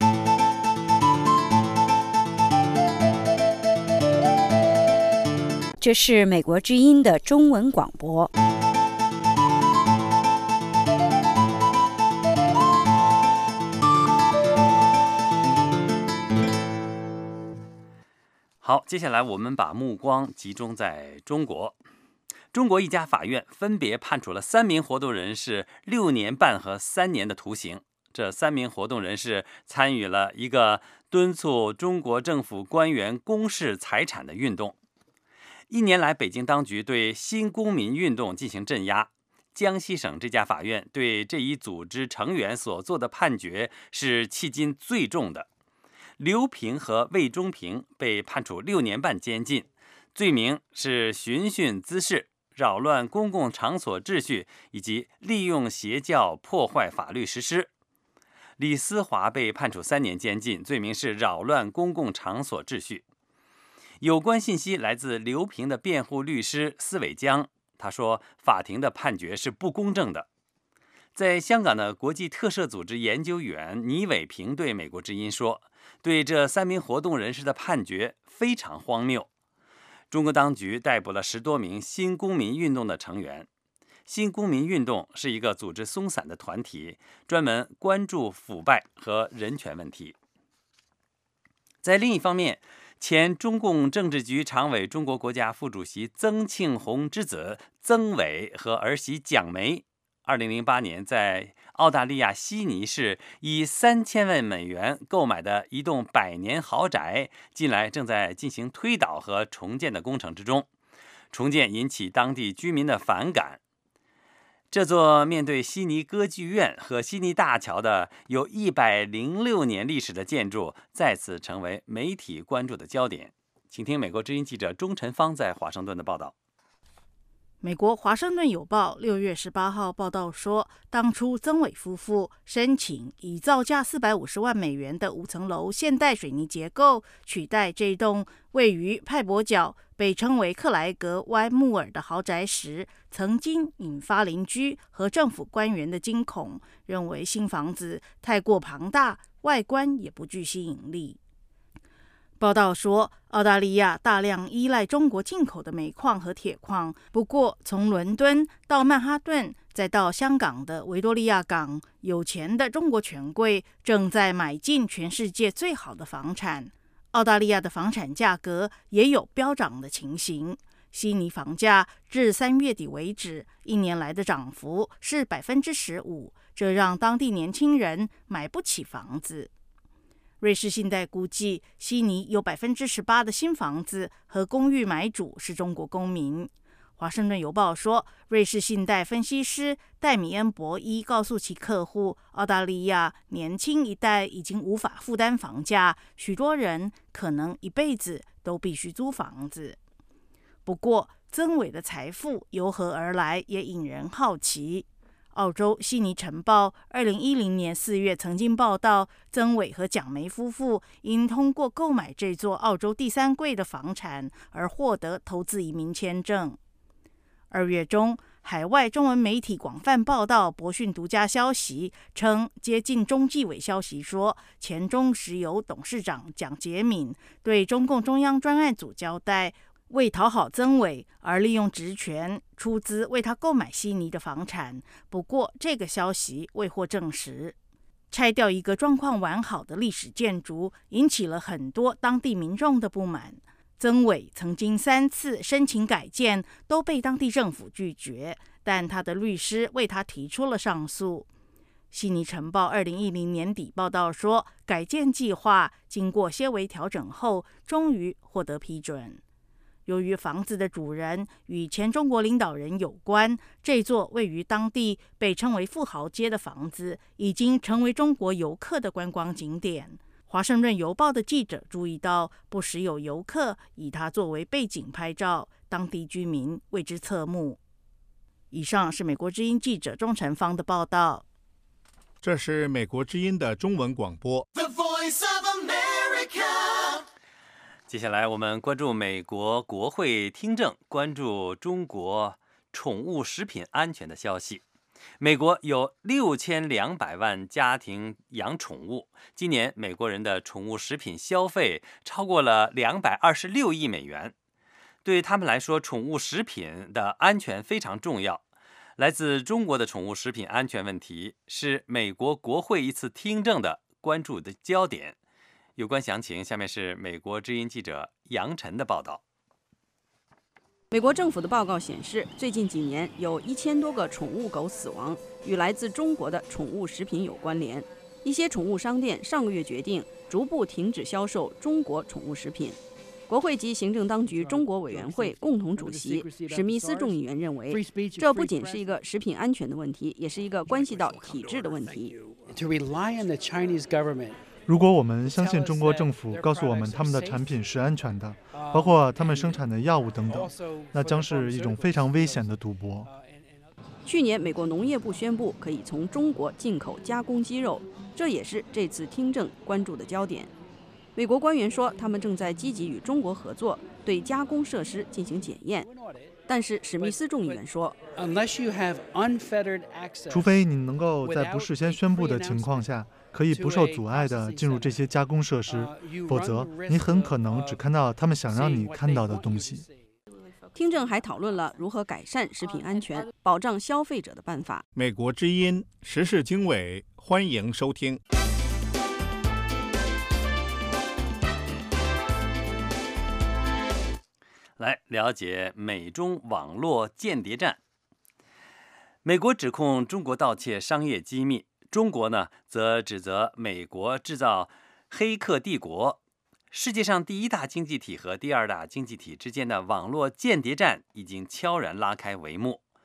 这是美国之音的中文广播。 好，接下来我们把目光集中在中国。中国一家法院分别判处了3名活动人士6年半和3年的徒刑。这3名活动人士参与了一个敦促中国政府官员公示财产的运动。1年来，北京当局对新公民运动进行镇压。江西省这家法院对这一组织成员所做的判决是迄今最重的。刘平和魏忠平被判处6年半监禁，罪名是寻衅滋事、扰乱公共场所秩序以及利用邪教破坏法律实施。李思华被判处3年监禁，罪名是扰乱公共场所秩序。有关信息来自刘平的辩护律师司伟江，他说法庭的判决是不公正的。在香港的国际特赦组织研究员倪伟平对美国之音说，对这3名活动人士的判决非常荒谬。中国当局逮捕了10多名新公民运动的成员。新公民运动是一个组织松散的团体，专门关注腐败和人权问题。在另一方面，前中共政治局常委、中国国家副主席曾庆红之子曾伟和儿媳蒋梅2008年在澳大利亚悉尼市以3000万美元购买的一栋100年豪宅，近来正在进行推倒和重建的工程之中。重建引起当地居民的反感。 这座面对悉尼歌剧院和悉尼大桥的有106年历史的建筑，再次成为媒体关注的焦点。请听美国之音记者钟晨芳在华盛顿的报道。 美国《华盛顿邮报》6月18号报道说，当初曾伟夫妇申请以造价450万美元的5层楼现代水泥结构取代这栋位于派博角、被称为克莱格湾穆尔的豪宅时，曾经引发邻居和政府官员的惊恐，认为新房子太过庞大，外观也不具吸引力。报道说，澳大利亚大量依赖中国进口的煤矿和铁矿。不过，从伦敦到曼哈顿，再到香港的维多利亚港，有钱的中国权贵正在买进全世界最好的房产。澳大利亚的房产价格也有飙涨的情形。悉尼房价至3月底为止，1年来的涨幅是15%，这让当地年轻人买不起房子。瑞士信贷估计，悉尼有18%的新房子和公寓买主是中国公民。华盛顿邮报说，瑞士信贷分析师戴米恩·博伊告诉其客户，澳大利亚年轻一代已经无法负担房价，许多人可能一辈子都必须租房子。不过，曾伟的财富由何而来，也引人好奇。澳洲悉尼晨报2010年4月曾经报道，曾伟和蒋梅夫妇因通过购买这座澳洲第3贵的房产而获得投资移民签证。2月中，海外中文媒体广泛报道博讯独家消息，称接近中纪委消息说，前中石油董事长蒋洁敏对中共中央专案组交代，为讨好曾伟而利用职权出资为他购买悉尼的房产。不过，这个消息未获证实。拆掉一个状况完好的历史建筑，引起了很多当地民众的不满。曾伟曾经3次申请改建，都被当地政府拒绝，但他的律师为他提出了上诉。悉尼晨报2010年底报道说，改建计划经过些微调整后，终于获得批准。由于房子的主人与前中国领导人有关，这座位于当地被称为富豪街的房子已经成为中国游客的观光景点。华盛顿邮报的记者注意到，不时有游客以它作为背景拍照，当地居民为之侧目。以上是美国之音记者钟晨芳的报道。 这是美国之音的中文广播。The Voice of America。 接下来我们关注美国国会听证关注中国宠物食品安全的消息。美国有6200万家庭养宠物，今年美国人的宠物食品消费超过了226亿美元。对他们来说，宠物食品的安全非常重要。来自中国的宠物食品安全问题是美国国会一次听证的关注的焦点。有关详情，下面是美国之音记者杨晨的报道。 美国政府的报告显示，最近几年有1000多个宠物狗死亡，与来自中国的宠物食品有关联。一些宠物商店上个月决定逐步停止销售中国宠物食品。国会及行政当局中国委员会共同主席史密斯众议员认为，这不仅是一个食品安全的问题，也是一个关系到体制的问题。 如果我们相信中国政府告诉我们他们的产品是安全的，包括他们生产的药物等等，那将是一种非常危险的赌博。 去年，美国农业部宣布可以从中国进口加工鸡肉，这也是这次听证关注的焦点。美国官员说，他们正在积极与中国合作，对加工设施进行检验。但是史密斯众议员说， 除非你能够在不事先宣布的情况下，可以不受阻碍地进入这些加工设施，否则你很可能只看到他们想让你看到的东西。 听证还讨论了如何改善食品安全、保障消费者的办法。 美国之音时事经纬，欢迎收听。 来了解美中网络间谍战。美国指控中国盗窃商业机密，中国呢则指责美国制造黑客帝国。世界上第一大经济体和第二大经济体之间的网络间谍战已经悄然拉开帷幕。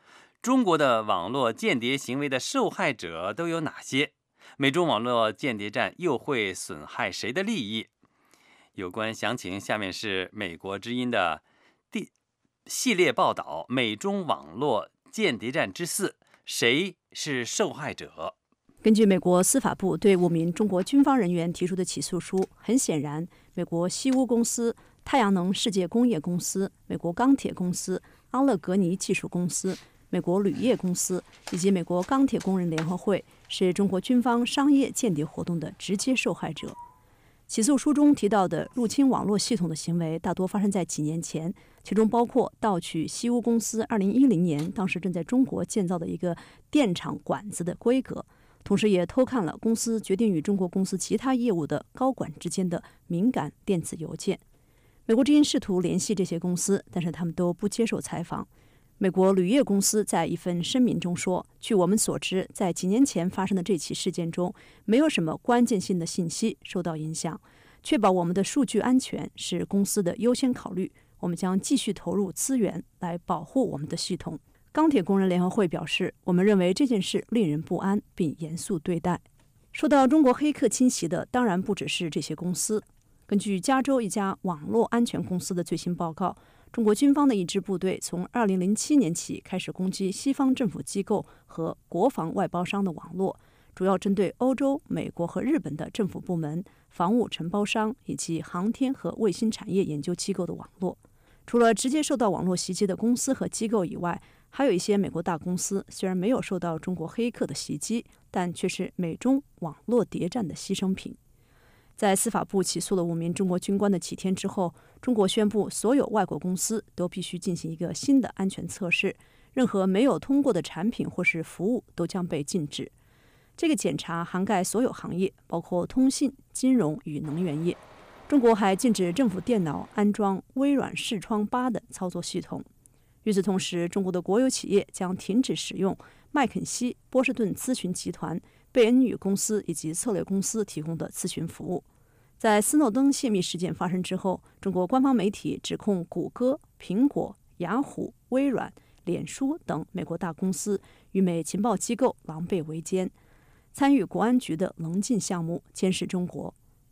中国的网络间谍行为的受害者都有哪些？美中网络间谍战又会损害谁的利益？有关详情，下面是美国之音的系列报道：美中网络间谍战之4，谁是受害者？ 根据美国司法部对5名中国军方人员提出的起诉书，很显然，美国西屋公司、太阳能世界工业公司、美国钢铁公司、阿勒格尼技术公司、美国铝业公司以及美国钢铁工人联合会是中国军方商业间谍活动的直接受害者。起诉书中提到的入侵网络系统的行为大多发生在几年前，其中包括盗取西屋公司2010年当时正在中国建造的一个电厂管子的规格，同时也偷看了公司决定与中国公司其他业务的高管之间的敏感电子邮件。美国之音试图联系这些公司，但是他们都不接受采访。美国铝业公司在一份声明中说，据我们所知，在几年前发生的这起事件中，没有什么关键性的信息受到影响。确保我们的数据安全是公司的优先考虑，我们将继续投入资源来保护我们的系统。钢铁工人联合会表示，我们认为这件事令人不安，并严肃对待。受到中国黑客侵袭的当然不只是这些公司。根据加州一家网络安全公司的最新报告，中国军方的一支部队从2007年起开始攻击西方政府机构和国防外包商的网络，主要针对欧洲、美国和日本的政府部门、防务承包商以及航天和卫星产业研究机构的网络。除了直接受到网络袭击的公司和机构以外，还有一些美国大公司虽然没有受到中国黑客的袭击，但却是美中网络谍战的牺牲品。在司法部起诉了5名中国军官的几天之后，中国宣布所有外国公司都必须进行一个新的安全测试，任何没有通过的产品或是服务都将被禁止。这个检查涵盖所有行业，包括通信、金融与能源业。中国还禁止政府电脑安装微软视窗8的操作系统。与此同时，中国的国有企业将停止使用麦肯锡、波士顿咨询集团、贝恩宇公司以及策略公司提供的咨询服务。在斯诺登泄密事件发生之后，中国官方媒体指控谷歌、苹果、雅虎、微软、脸书等美国大公司与美情报机构狼狈为奸，参与国安局的棱镜项目监视中国。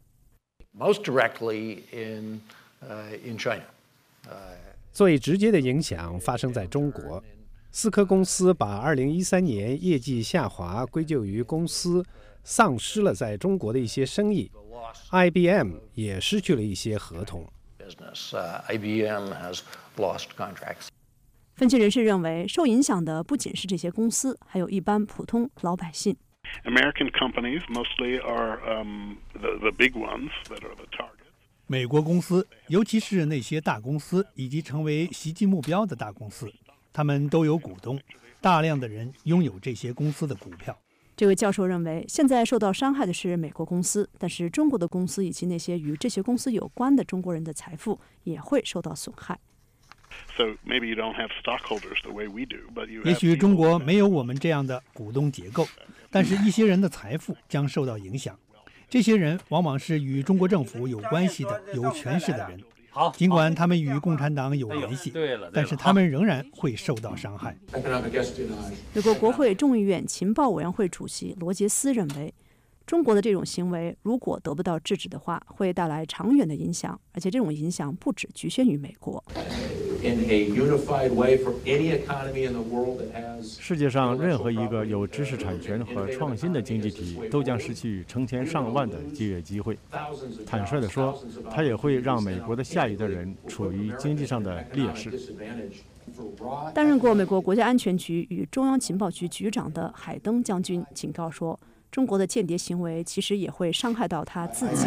最直接的影响发生在中国。思科公司把2013年业绩下滑归咎于公司丧失了在中国的一些生意， IBM 也失去了一些合同。 分析人士认为，受影响的不仅是这些公司，还有一般普通老百姓。 American companies mostly are the big ones that are the target. 美国公司，尤其是那些大公司以及成为袭击目标的大公司，他们都有股东，大量的人拥有这些公司的股票。 这位教授认为，现在受到伤害的是美国公司，但是中国的公司以及那些与这些公司有关的中国人的财富也会受到损害。 也许中国没有我们这样的股东结构，但是一些人的财富将受到影响。这些人往往是与中国政府有关系的、有权势的人。尽管他们与共产党有联系，但是他们仍然会受到伤害。 美国国会众议院情报委员会主席罗杰斯认为，中国的这种行为如果得不到制止的话，会带来长远的影响，而且这种影响不只局限于美国。 世界上任何一个有知识产权和创新的经济体都将失去成千上万的就业机会。坦率地说，它也会让美国的下一代人处于经济上的劣势。 担任过美国国家安全局与中央情报局局长的海登将军警告说，中国的间谍行为其实也会伤害到他自己。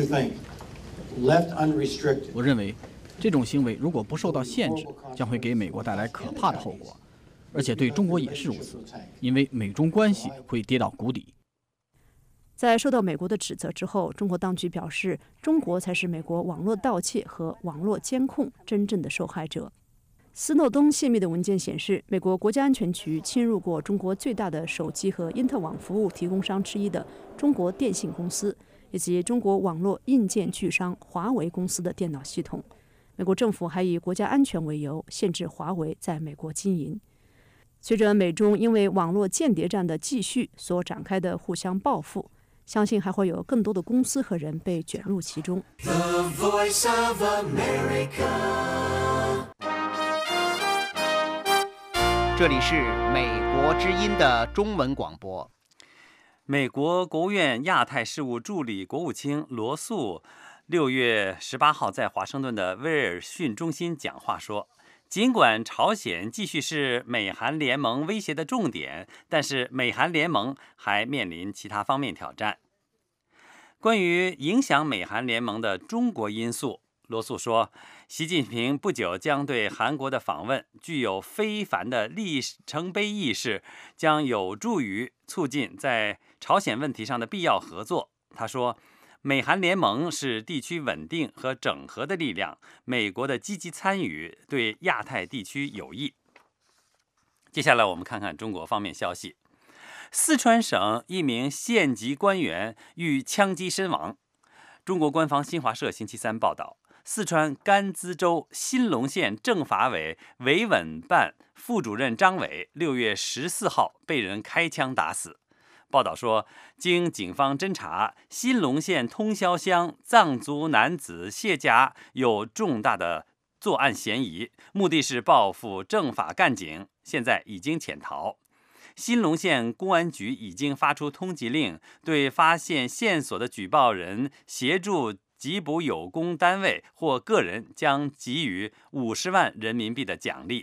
我认为这种行为如果不受到限制，将会给美国带来可怕的后果，而且对中国也是如此，因为美中关系会跌到谷底。 在受到美国的指责之后，中国当局表示，中国才是美国网络盗窃和网络监控真正的受害者。斯诺登泄密的文件显示，美国国家安全局侵入过中国最大的手机和因特网服务提供商之一的中国电信公司，以及中国网络硬件巨商华为公司的电脑系统。美国政府还以国家安全为由，限制华为在美国经营。 随着美中因为网络间谍战的继续所展开的互相报复，相信还会有更多的公司和人被卷入其中。 The Voice of America。 这里是美国之音的中文广播。 美国国务院亚太事务助理国务卿罗素6月18号在华盛顿的威尔逊中心讲话说，尽管朝鲜继续是美韩联盟威胁的重点，但是美韩联盟还面临其他方面挑战。关于影响美韩联盟的中国因素，罗素说，习近平不久将对韩国的访问具有非凡的里程碑意识，将有助于促进在朝鲜问题上的必要合作。他说，美韩联盟是地区稳定和整合的力量，美国的积极参与对亚太地区有益。接下来我们看看中国方面消息。四川省一名县级官员遇枪击身亡。中国官方新华社星期三报道，四川甘孜州新隆县政法委维稳办副主任张伟6月14号被人开枪打死。报道说，经警方侦查，新隆县通霄乡藏族男子谢家有重大的作案嫌疑，目的是报复政法干警，现在已经潜逃。新隆县公安局已经发出通缉令，对发现线索的举报人协助缉捕有功单位或个人将给予50万人民币的奖励。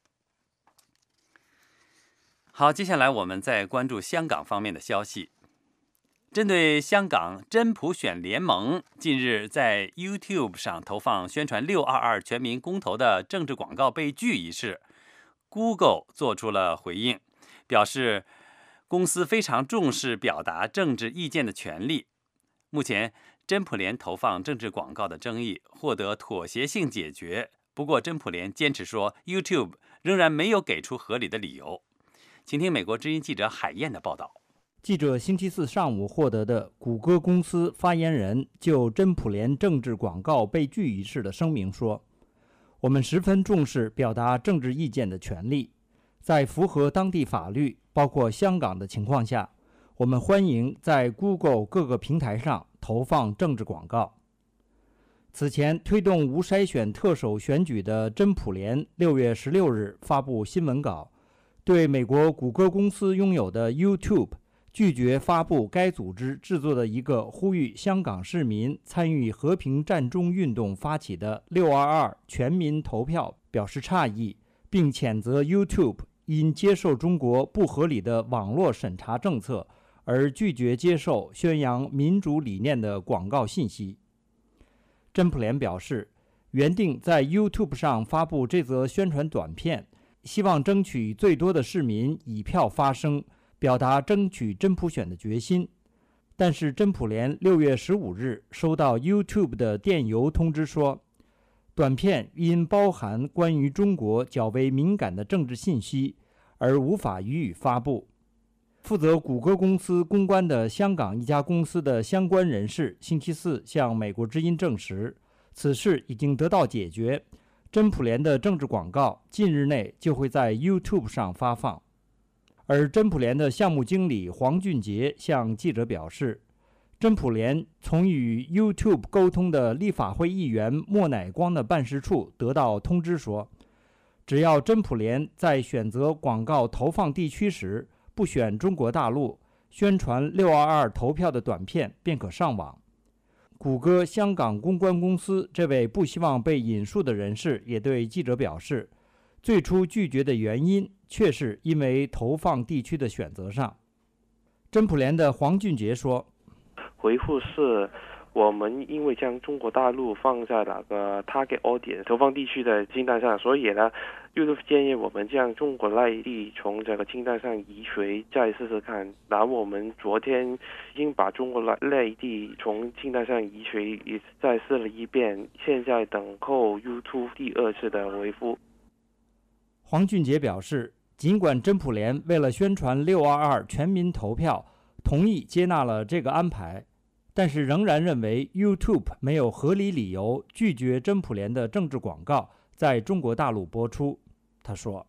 好，接下来我们再关注香港方面的消息。针对香港真普选联盟近日在 YouTube 上投放宣传622全民公投的政治广告被拒一事， Google 做出了回应，表示公司非常重视表达政治意见的权利。目前真普联投放政治广告的争议获得妥协性解决，不过真普联坚持说 YouTube 仍然没有给出合理的理由。请听美国之音记者海燕的报道。 记者星期四上午获得的谷歌公司发言人就真普联政治广告被拒一事的声明说，我们十分重视表达政治意见的权利，在符合当地法律包括香港的情况下，我们欢迎在 Google 各个平台上投放政治广告。此前推动无筛选特首选举的真普联6月16日发布新闻稿，对美国谷歌公司拥有的 YouTube 拒绝发布该组织制作的一个呼吁香港市民参与和平占中运动发起的622全民投票表示诧异，并谴责 YouTube 因接受中国不合理的网络审查政策而拒绝接受宣扬民主理念的广告信息。真普联表示，原定在 YouTube 上发布这则宣传短片，希望争取最多的市民以票发声，表达争取真普选的决心。但是真普联6月15日收到 YouTube 的电邮通知说，短片因包含关于中国较为敏感的政治信息而无法予以发布。负责谷歌公司公关的香港一家公司的相关人士星期四向美国之音证实，此事已经得到解决，真普联的政治广告近日内就会在 YouTube 上发放。而真普联的项目经理黄俊杰向记者表示，真普联从与 YouTube 沟通的立法会议员莫乃光的办事处得到通知说，只要真普联在选择广告投放地区时不选中国大陆，宣传622投票的短片便可上网。谷歌香港公关公司这位不希望被引述的人士也对记者表示，最初拒绝的原因却是因为投放地区的选择上。真普联的黄俊杰说， 回复是我们因为将中国大陆放在那个 target audience 投放地区的清单上，所以呢YouTube 建议我们将中国内地从这个清单上移除，再试试看。然后我们昨天已经把中国内地从清单上移除，再试了一遍，现在等候 YouTube 第二次的回复。 黄俊杰表示，尽管真普联为了宣传622全民投票同意接纳了这个安排，但是仍然认为 YouTube 没有合理理由拒绝真普联的政治广告在中国大陆播出。他说，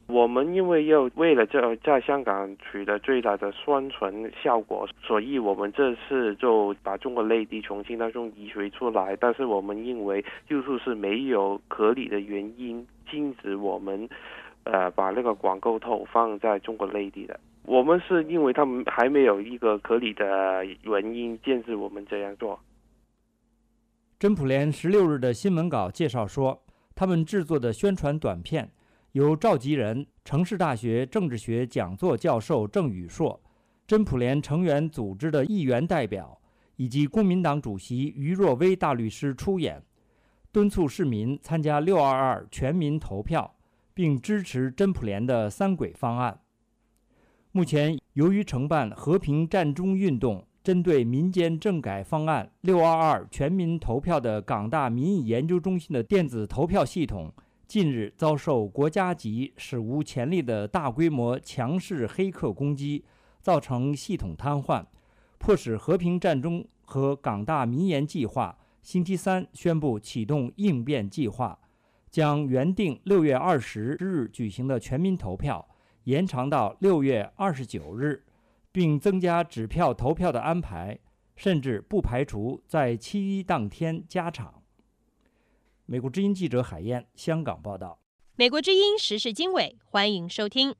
我们因为要为了在香港取得最大的宣传效果，所以我们这次就把中国内地从清单中移除出来。但是我们因为就是没有合理的原因禁止我们把那个广告投放在中国内地的。我们是因为他们还没有一个合理的原因禁止我们这样做。 真普联16日的新闻稿介绍说，他们制作的宣传短片由召集人城市大学政治学讲座教授郑宇硕、真普联成员组织的议员代表以及公民党主席于若薇大律师出演，敦促市民参加622全民投票，并支持真普联的3轨方案。目前，由于承办和平战中运动针对民间政改方案622全民投票的港大民意研究中心的电子投票系统近日遭受国家级史无前例的大规模强势黑客攻击，造成系统瘫痪，迫使和平战中和港大民研计划星期三宣布启动应变计划，将原定6月20日举行的全民投票延长到6月29日，并增加纸票投票的安排，甚至不排除在7·1当天加场。美国之音记者海燕，香港报道。 美国之音时事经纬，欢迎收听。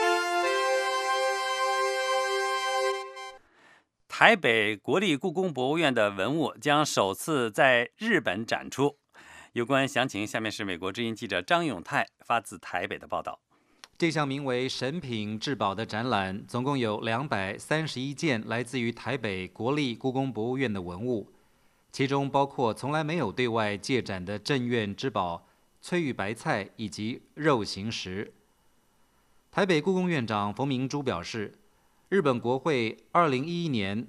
台北国立故宫博物院的文物将首次在日本展出。有关详情，下面是美国之音记者张永泰发自台北的报道。 这项名为“神品至宝”的展览，总共有231件来自于台北国立故宫博物院的文物，其中包括从来没有对外借展的镇院之宝翠玉白菜以及肉形石。台北故宫院长冯明珠表示，日本国会2011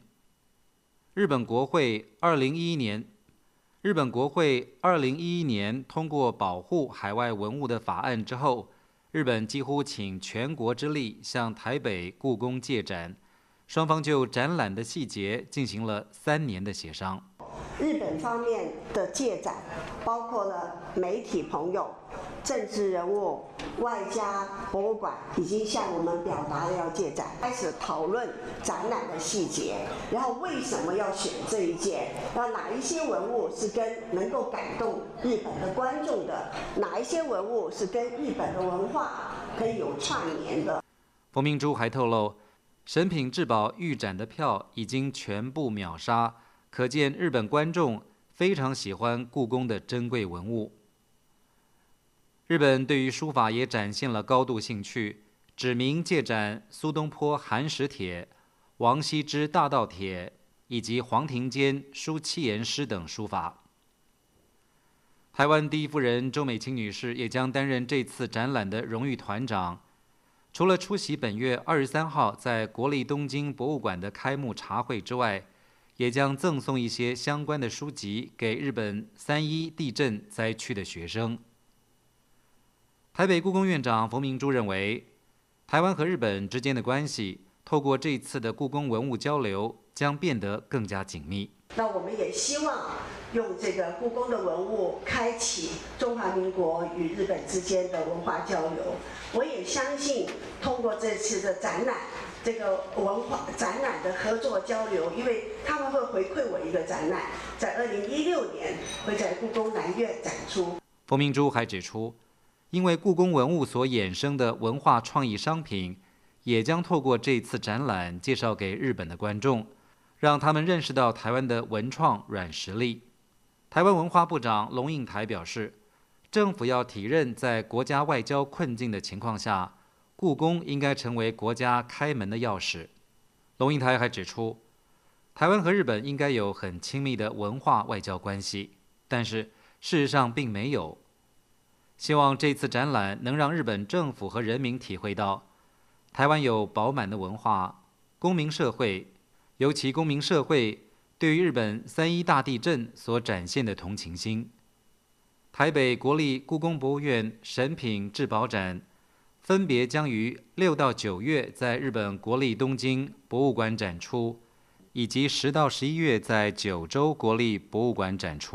年通过保护海外文物的法案之后，日本几乎倾全国之力向台北故宫借展，双方就展览的细节进行了3年的协商。 日本方面的借展包括了媒体朋友、政治人物、外加博物馆已经向我们表达了要借展，开始讨论展览的细节，然后为什么要选这一件，那哪一些文物是能够感动日本的观众的，哪一些文物是跟日本的文化可以有串联的。 冯明珠还透露，神品至宝预展的票已经全部秒杀，可见日本观众非常喜欢故宫的珍贵文物。日本对于书法也展现了高度兴趣，指明借展苏东坡寒食帖、王羲之大道帖以及黄庭坚书七言诗等书法。台湾第一夫人周美青女士也将担任这次展览的荣誉团长，除了出席本月23号在国立东京博物馆的开幕茶会之外，也将赠送一些相关的书籍给日本3·1地震灾区的学生。台北故宫院长冯明珠认为，台湾和日本之间的关系透过这次的故宫文物交流将变得更加紧密。 那我们也希望用这个故宫的文物开启中华民国与日本之间的文化交流。我也相信通过这次的展览，这个文化展览的合作交流，因为他们会回馈我一个展览，在2016年会在故宫南院展出。 冯明珠还指出，因为故宫文物所衍生的文化创意商品，也将透过这次展览介绍给日本的观众，让他们认识到台湾的文创软实力。台湾文化部长龙应台表示，政府要体认在国家外交困境的情况下，故宫应该成为国家开门的钥匙。龙应台还指出，台湾和日本应该有很亲密的文化外交关系，但是事实上并没有。希望这次展览能让日本政府和人民体会到，台湾有饱满的文化，公民社会，尤其公民社会对于日本3·1大地震所展现的同情心。台北国立故宫博物院神品至宝展分别将于6到9月在日本国立东京博物馆展出，以及10到11月在九州国立博物馆展出。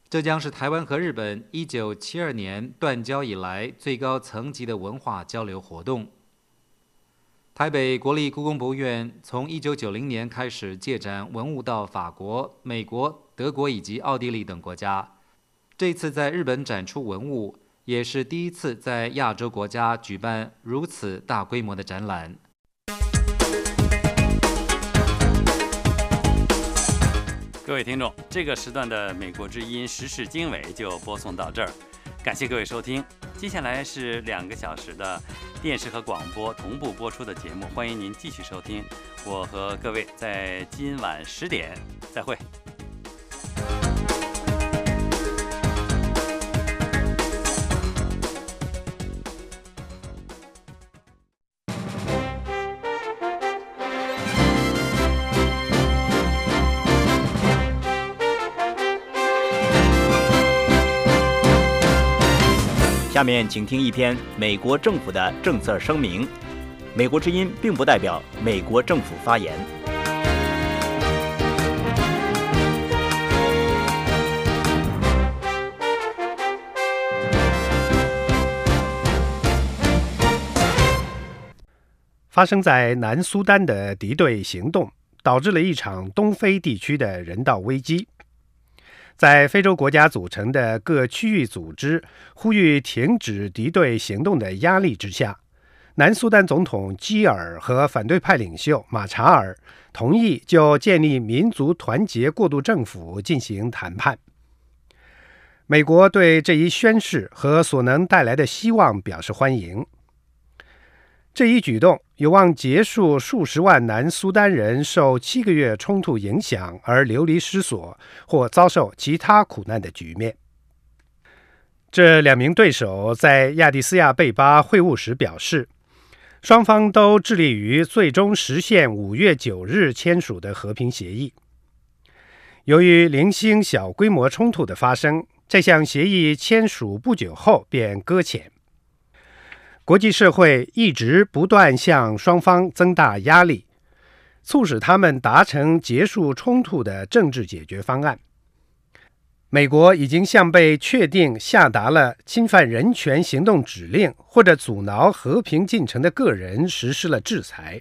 这将是台湾和日本1972年断交以来最高层级的文化交流活动。台北国立故宫博物院从1990年开始借展文物到法国、美国、德国以及奥地利等国家。这次在日本展出文物，也是第一次在亚洲国家举办如此大规模的展览。 各位听众，这个时段的美国之音时事经纬就播送到这儿，感谢各位收听。接下来是2个小时的电视和广播同步播出的节目，欢迎您继续收听。我和各位在今晚10点再会。 下面请听一篇美国政府的政策声明。美国之音并不代表美国政府发言。 发生在南苏丹的敌对行动，导致了一场东非地区的人道危机。在非洲国家组成的各区域组织呼吁停止敌对行动的压力之下，南苏丹总统基尔和反对派领袖马查尔同意就建立民族团结过渡政府进行谈判。美国对这一宣示和所能带来的希望表示欢迎。这一举动有望结束数十万南苏丹人受7个月冲突影响而流离失所或遭受其他苦难的局面。这2名对手在亚的斯亚贝巴会晤时表示，双方都致力于最终实现5月9日签署的和平协议。由于零星小规模冲突的发生，这项协议签署不久后便搁浅。国际社会一直不断向双方增大压力，促使他们达成结束冲突的政治解决方案。美国已经向被确定下达了侵犯人权行动指令或者阻挠和平进程的个人实施了制裁。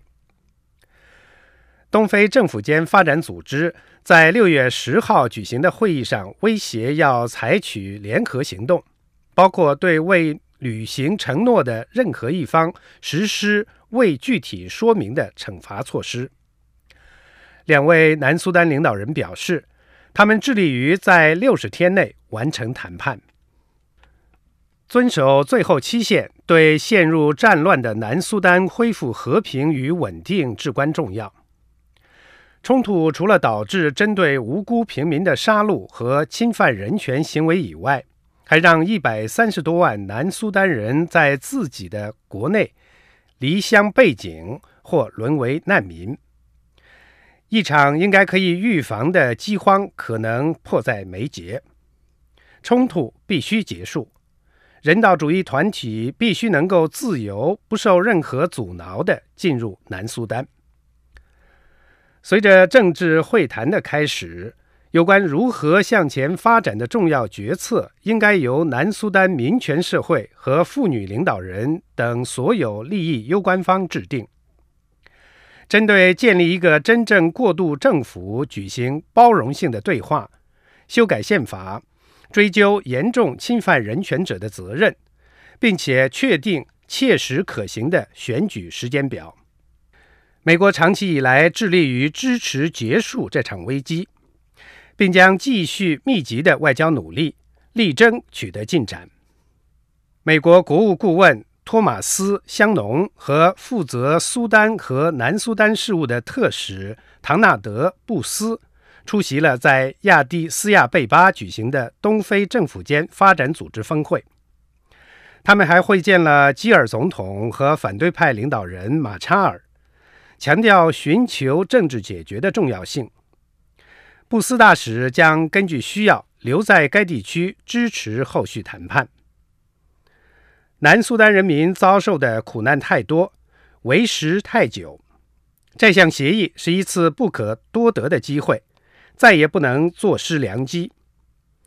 东非政府间发展组织在6月10号举行的会议上威胁要采取联合行动，包括对未履行承诺的任何一方实施未具体说明的惩罚措施。2位南苏丹领导人表示，他们致力于在60天内完成谈判。遵守最后期限对陷入战乱的南苏丹恢复和平与稳定至关重要。冲突除了导致针对无辜平民的杀戮和侵犯人权行为以外，还让130多万南苏丹人在自己的国内离乡背井或沦为难民。一场应该可以预防的饥荒可能迫在眉睫。冲突必须结束，人道主义团体必须能够自由、不受任何阻挠地进入南苏丹。随着政治会谈的开始，有关如何向前发展的重要决策应该由南苏丹民权社会和妇女领导人等所有利益攸关方制定。针对建立一个真正过渡政府举行包容性的对话，修改宪法，追究严重侵犯人权者的责任，并且确定切实可行的选举时间表。美国长期以来致力于支持结束这场危机，并将继续密集的外交努力，力争取得进展。美国国务顾问托马斯·香农和负责苏丹和南苏丹事务的特使唐纳德·布斯出席了在亚的斯亚贝巴举行的东非政府间发展组织峰会。他们还会见了基尔总统和反对派领导人马查尔，强调寻求政治解决的重要性。布斯大使将根据需要留在该地区支持后续谈判。南苏丹人民遭受的苦难太多，为时太久。这项协议是一次不可多得的机会，再也不能坐失良机。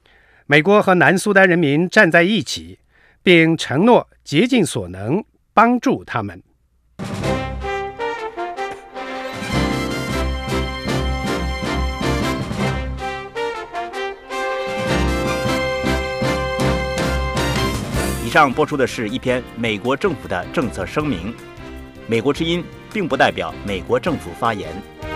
美国和南苏丹人民站在一起，并承诺竭尽所能帮助他们。 以上播出的是一篇美国政府的政策声明。美国之音并不代表美国政府发言。